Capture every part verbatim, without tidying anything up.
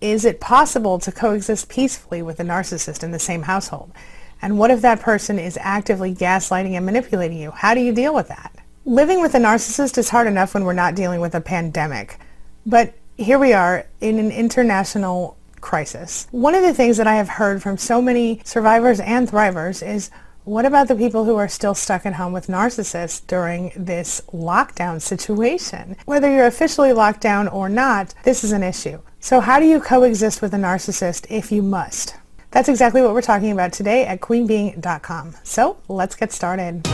Is it possible to coexist peacefully with a narcissist in the same household? And what if that person is actively gaslighting and manipulating you? How do you deal with that? Living with a narcissist is hard enough when we're not dealing with a pandemic. But here we are in an international crisis. One of the things that I have heard from so many survivors and thrivers is, what about the people who are still stuck at home with narcissists during this lockdown situation? Whether you're officially locked down or not, this is an issue. So how do you coexist with a narcissist if you must? That's exactly what we're talking about today at queen beeing dot com. So let's get started.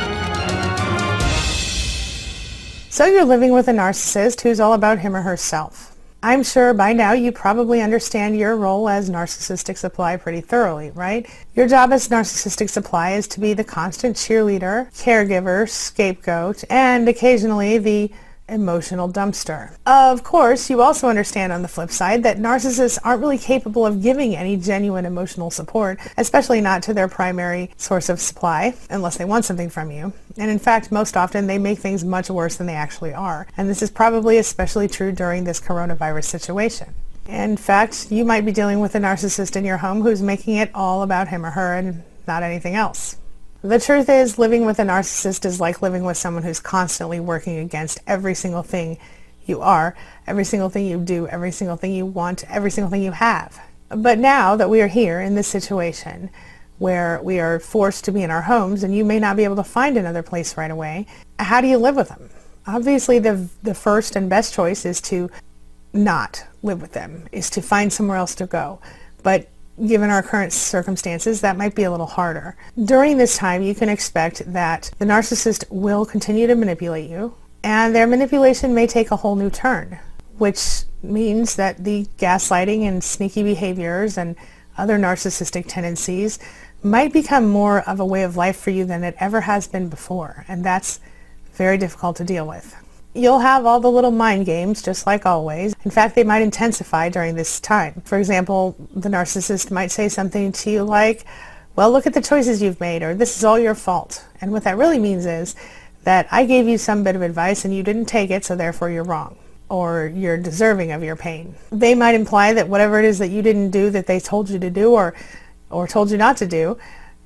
So you're living with a narcissist who's all about him or herself. I'm sure by now you probably understand your role as narcissistic supply pretty thoroughly, right? Your job as narcissistic supply is to be the constant cheerleader, caregiver, scapegoat, and occasionally the emotional dumpster. Of course, you also understand on the flip side that narcissists aren't really capable of giving any genuine emotional support, especially not to their primary source of supply, unless they want something from you. And in fact, most often they make things much worse than they actually are. And this is probably especially true during this coronavirus situation. In fact, you might be dealing with a narcissist in your home who's making it all about him or her and not anything else. The truth is, living with a narcissist is like living with someone who's constantly working against every single thing you are, every single thing you do, every single thing you want, every single thing you have. But now that we are here in this situation where we are forced to be in our homes and you may not be able to find another place right away, how do you live with them? Obviously, the, the first and best choice is to not live with them, is to find somewhere else to go. But given our current circumstances, that might be a little harder. During this time, you can expect that the narcissist will continue to manipulate you, and their manipulation may take a whole new turn, which means that the gaslighting and sneaky behaviors and other narcissistic tendencies might become more of a way of life for you than it ever has been before, and that's very difficult to deal with. You'll have all the little mind games, just like always. In fact, they might intensify during this time. For example, the narcissist might say something to you like, well, look at the choices you've made, or this is all your fault. And what that really means is that I gave you some bit of advice and you didn't take it, so therefore you're wrong, or you're deserving of your pain. They might imply that whatever it is that you didn't do that they told you to do or, or told you not to do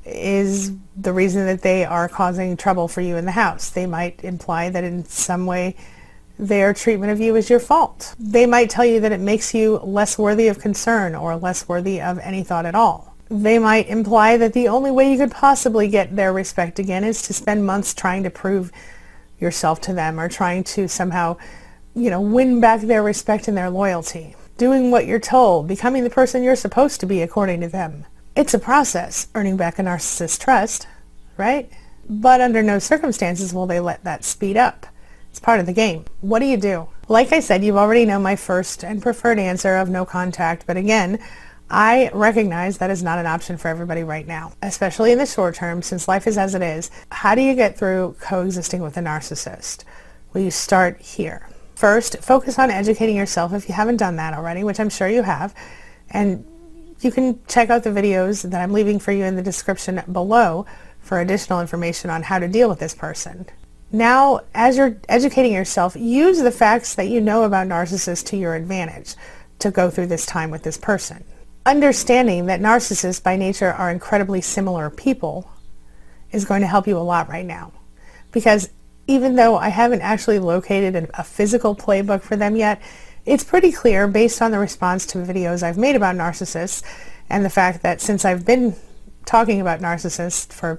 is the reason that they are causing trouble for you in the house. They might imply that in some way their treatment of you is your fault. They might tell you that it makes you less worthy of concern or less worthy of any thought at all. They might imply that the only way you could possibly get their respect again is to spend months trying to prove yourself to them or trying to somehow, you know, win back their respect and their loyalty. Doing what you're told, becoming the person you're supposed to be according to them. It's a process, earning back a narcissist's trust, right? But under no circumstances will they let that speed up. It's part of the game. What do you do? Like I said, you already know my first and preferred answer of no contact, but again, I recognize that is not an option for everybody right now, especially in the short term, since life is as it is. How do you get through coexisting with a narcissist? Well, you start here. First, focus on educating yourself if you haven't done that already, which I'm sure you have, and you can check out the videos that I'm leaving for you in the description below for additional information on how to deal with this person. Now, as you're educating yourself, use the facts that you know about narcissists to your advantage to go through this time with this person. Understanding that narcissists by nature are incredibly similar people is going to help you a lot right now. Because even though I haven't actually located a physical playbook for them yet, it's pretty clear based on the response to videos I've made about narcissists and the fact that since I've been talking about narcissists for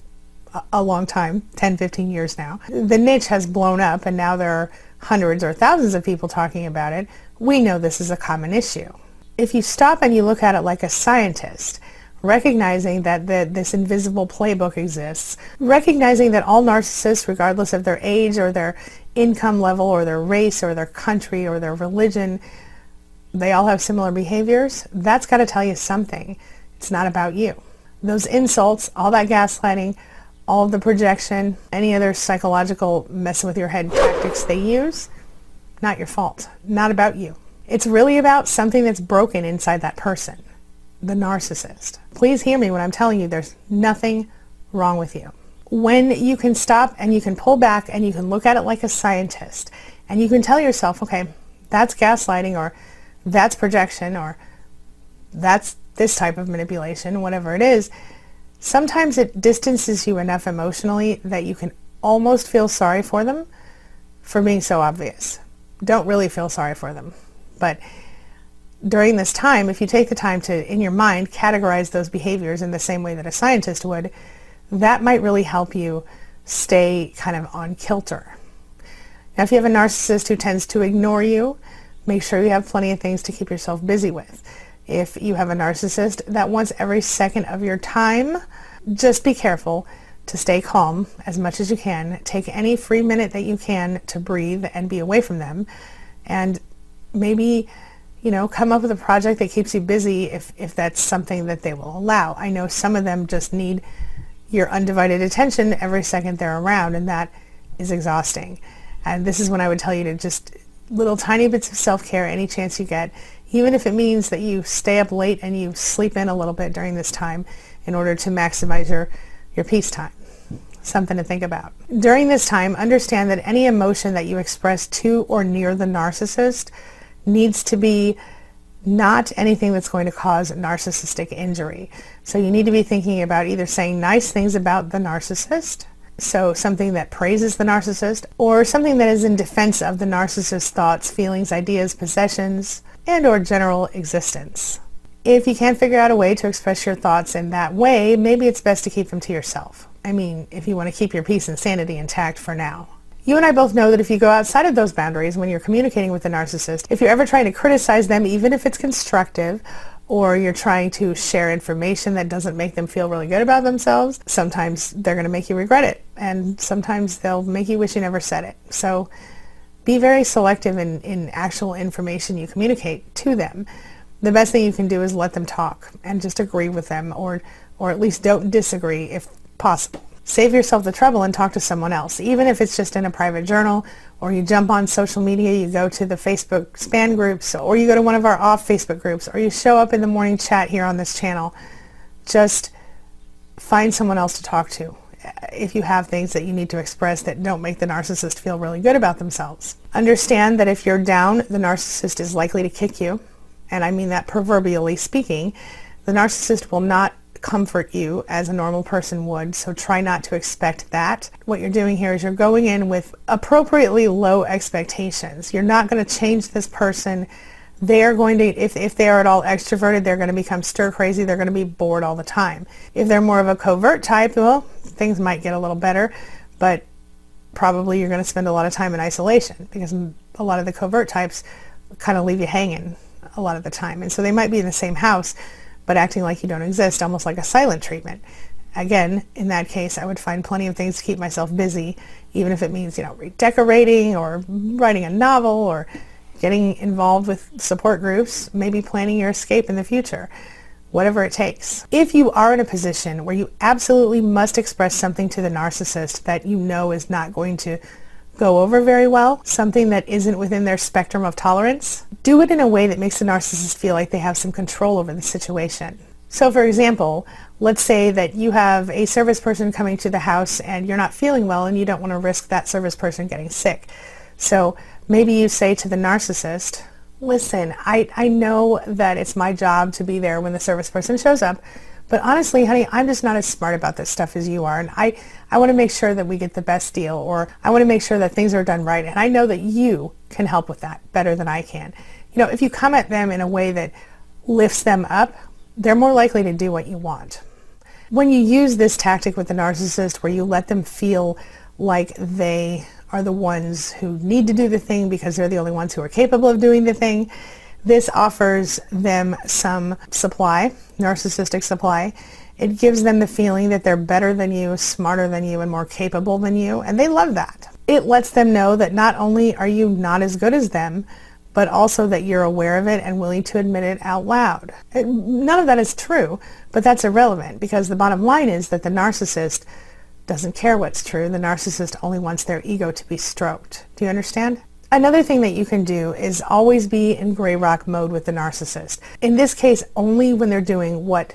a long time, ten, fifteen years now, the niche has blown up and now there are hundreds or thousands of people talking about it. We know this is a common issue. If you stop and you look at it like a scientist, recognizing that the, this invisible playbook exists, recognizing that all narcissists, regardless of their age or their income level or their race or their country or their religion, they all have similar behaviors, that's got to tell you something. It's not about you. Those insults, all that gaslighting, all of the projection, any other psychological messing with your head tactics they use, not your fault. Not about you. It's really about something that's broken inside that person, the narcissist. Please hear me when I'm telling you there's nothing wrong with you. When you can stop and you can pull back and you can look at it like a scientist and you can tell yourself, okay, that's gaslighting or that's projection, or that's this type of manipulation, whatever it is, sometimes it distances you enough emotionally that you can almost feel sorry for them for being so obvious. Don't really feel sorry for them. But during this time, if you take the time to, in your mind, categorize those behaviors in the same way that a scientist would, that might really help you stay kind of on kilter. Now, if you have a narcissist who tends to ignore you, make sure you have plenty of things to keep yourself busy with. If you have a narcissist that wants every second of your time, just be careful to stay calm as much as you can. Take any free minute that you can to breathe and be away from them. And maybe, you know, come up with a project that keeps you busy if, if that's something that they will allow. I know some of them just need your undivided attention every second they're around, and that is exhausting. And this is when I would tell you to just little tiny bits of self-care any chance you get, even if it means that you stay up late and you sleep in a little bit during this time in order to maximize your, your peace time. Something to think about. During this time, understand that any emotion that you express to or near the narcissist needs to be not anything that's going to cause narcissistic injury. So you need to be thinking about either saying nice things about the narcissist, so something that praises the narcissist, or something that is in defense of the narcissist's thoughts, feelings, ideas, possessions, and or general existence. If you can't figure out a way to express your thoughts in that way, maybe it's best to keep them to yourself. I mean, if you want to keep your peace and sanity intact for now. You and I both know that if you go outside of those boundaries when you're communicating with the narcissist, if you're ever trying to criticize them, even if it's constructive, or you're trying to share information that doesn't make them feel really good about themselves, sometimes they're going to make you regret it, and sometimes they'll make you wish you never said it. So be very selective in, in actual information you communicate to them. The best thing you can do is let them talk and just agree with them, or, or at least don't disagree if possible. Save yourself the trouble and talk to someone else, even if it's just in a private journal, or you jump on social media, you go to the Facebook span groups, or you go to one of our off Facebook groups, or you show up in the morning chat here on this channel. Just find someone else to talk to if you have things that you need to express that don't make the narcissist feel really good about themselves. Understand that if you're down, the narcissist is likely to kick you, and I mean that proverbially speaking. The narcissist will not comfort you as a normal person would, so try not to expect that. What you're doing here is you're going in with appropriately low expectations. You're not going to change this person. They're going to, if, if they are at all extroverted, they're going to become stir crazy. They're going to be bored all the time. If they're more of a covert type, well, things might get a little better, but probably you're going to spend a lot of time in isolation, because a lot of the covert types kind of leave you hanging a lot of the time. And so they might be in the same house, but acting like you don't exist, almost like a silent treatment. Again, in that case, I would find plenty of things to keep myself busy, even if it means, you know, redecorating or writing a novel or getting involved with support groups, maybe planning your escape in the future, whatever it takes. If you are in a position where you absolutely must express something to the narcissist that you know is not going to go over very well, something that isn't within their spectrum of tolerance, do it in a way that makes the narcissist feel like they have some control over the situation. So for example, let's say that you have a service person coming to the house and you're not feeling well and you don't want to risk that service person getting sick. So maybe you say to the narcissist, listen, I, I know that it's my job to be there when the service person shows up, but honestly, honey, I'm just not as smart about this stuff as you are, and I, I want to make sure that we get the best deal, or I want to make sure that things are done right, and I know that you can help with that better than I can. You know, if you come at them in a way that lifts them up, they're more likely to do what you want. When you use this tactic with the narcissist, where you let them feel like they are the ones who need to do the thing because they're the only ones who are capable of doing the thing, this offers them some supply, narcissistic supply. It gives them the feeling that they're better than you, smarter than you, and more capable than you, and they love that. It lets them know that not only are you not as good as them, but also that you're aware of it and willing to admit it out loud. It, none of that is true, but that's irrelevant, because the bottom line is that the narcissist doesn't care what's true. The narcissist only wants their ego to be stroked. Do you understand? Another thing that you can do is always be in gray rock mode with the narcissist. In this case, only when they're doing what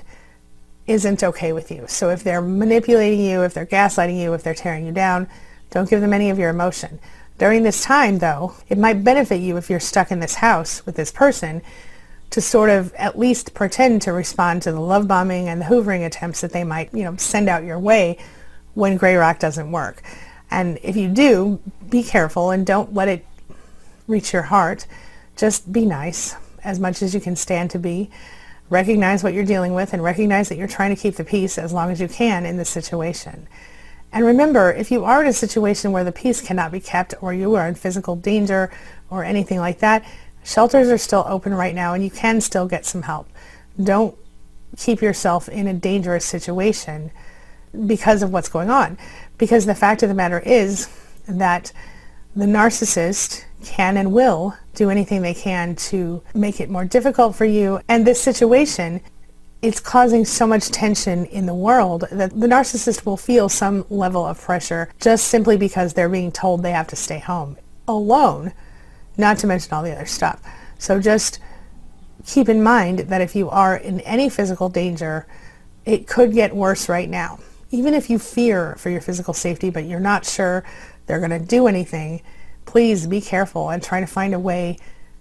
isn't okay with you. So if they're manipulating you, if they're gaslighting you, if they're tearing you down, don't give them any of your emotion. During this time, though, it might benefit you if you're stuck in this house with this person to sort of at least pretend to respond to the love bombing and the hoovering attempts that they might, you know, send out your way when Grey Rock doesn't work. And if you do, be careful and don't let it reach your heart. Just be nice as much as you can stand to be. Recognize what you're dealing with and recognize that you're trying to keep the peace as long as you can in this situation. And remember, if you are in a situation where the peace cannot be kept or you are in physical danger or anything like that, shelters are still open right now and you can still get some help. Don't keep yourself in a dangerous situation because of what's going on. Because the fact of the matter is that the narcissist can and will do anything they can to make it more difficult for you. And this situation, it's causing so much tension in the world that the narcissist will feel some level of pressure just simply because they're being told they have to stay home alone, not to mention all the other stuff. So just keep in mind that if you are in any physical danger, it could get worse right now. Even if you fear for your physical safety, but you're not sure they're going to do anything, please be careful and try to find a way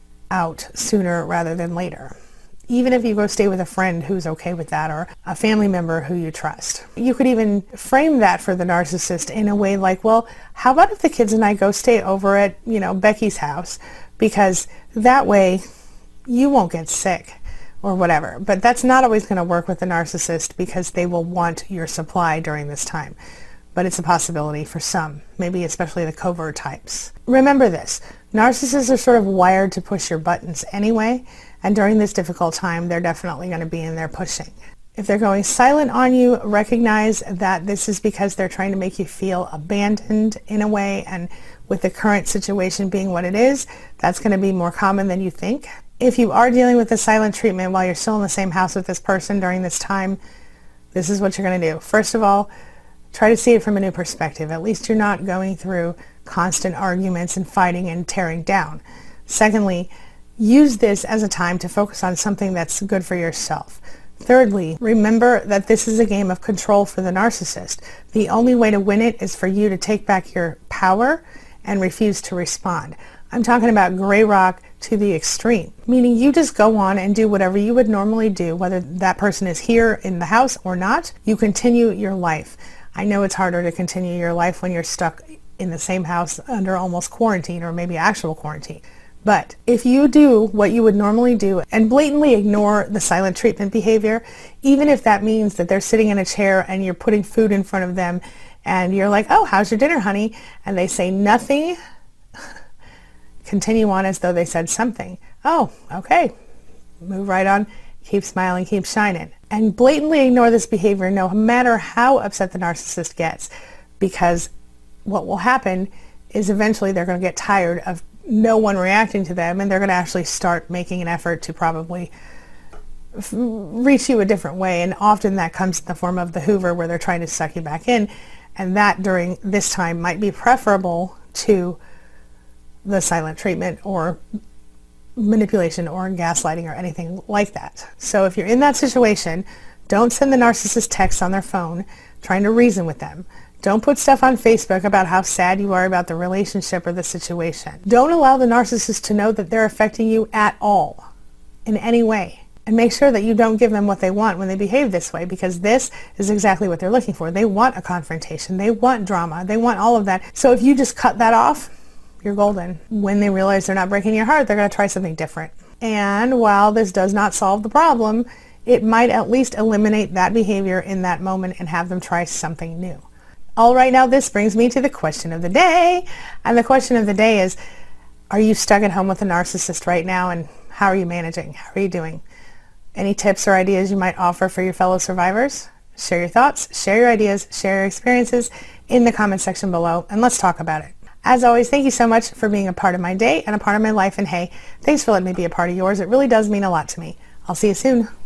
out sooner rather than later. Even if you go stay with a friend who's okay with that or a family member who you trust. You could even frame that for the narcissist in a way like, well, how about if the kids and I go stay over at, you know, Becky's house, because that way you won't get sick or whatever. But that's not always going to work with the narcissist because they will want your supply during this time. But it's a possibility for some, maybe especially the covert types. Remember this, narcissists are sort of wired to push your buttons anyway, and during this difficult time, they're definitely going to be in there pushing. If they're going silent on you, recognize that this is because they're trying to make you feel abandoned in a way, and with the current situation being what it is, that's going to be more common than you think. If you are dealing with the silent treatment while you're still in the same house with this person during this time, this is what you're going to do. First of all, try to see it from a new perspective. At least you're not going through constant arguments and fighting and tearing down. Secondly, use this as a time to focus on something that's good for yourself. Thirdly, remember that this is a game of control for the narcissist. The only way to win it is for you to take back your power and refuse to respond. I'm talking about Grey Rock to the extreme, meaning you just go on and do whatever you would normally do, whether that person is here in the house or not. You continue your life. I know it's harder to continue your life when you're stuck in the same house under almost quarantine or maybe actual quarantine. But if you do what you would normally do and blatantly ignore the silent treatment behavior, even if that means that they're sitting in a chair and you're putting food in front of them and you're like, oh, how's your dinner, honey? And they say nothing, continue on as though they said something. Oh, okay. Move right on. Keep smiling, keep shining. And blatantly ignore this behavior no matter how upset the narcissist gets, because what will happen is eventually they're going to get tired of no one reacting to them and they're going to actually start making an effort to probably f- reach you a different way. And often that comes in the form of the Hoover, where they're trying to suck you back in. And that during this time might be preferable to the silent treatment or manipulation or gaslighting or anything like that. So if you're in that situation, don't send the narcissist texts on their phone trying to reason with them. Don't put stuff on Facebook about how sad you are about the relationship or the situation. Don't allow the narcissist to know that they're affecting you at all in any way. And make sure that you don't give them what they want when they behave this way, because this is exactly what they're looking for. They want a confrontation. They want drama. They want all of that. So if you just cut that off, you're golden. When they realize they're not breaking your heart, they're going to try something different. And while this does not solve the problem, it might at least eliminate that behavior in that moment and have them try something new. All right, now this brings me to the question of the day. And the question of the day is, are you stuck at home with a narcissist right now, and how are you managing? How are you doing? Any tips or ideas you might offer for your fellow survivors? Share your thoughts, share your ideas, share your experiences in the comment section below, and let's talk about it. As always, thank you so much for being a part of my day and a part of my life, and hey, thanks for letting me be a part of yours. It really does mean a lot to me. I'll see you soon.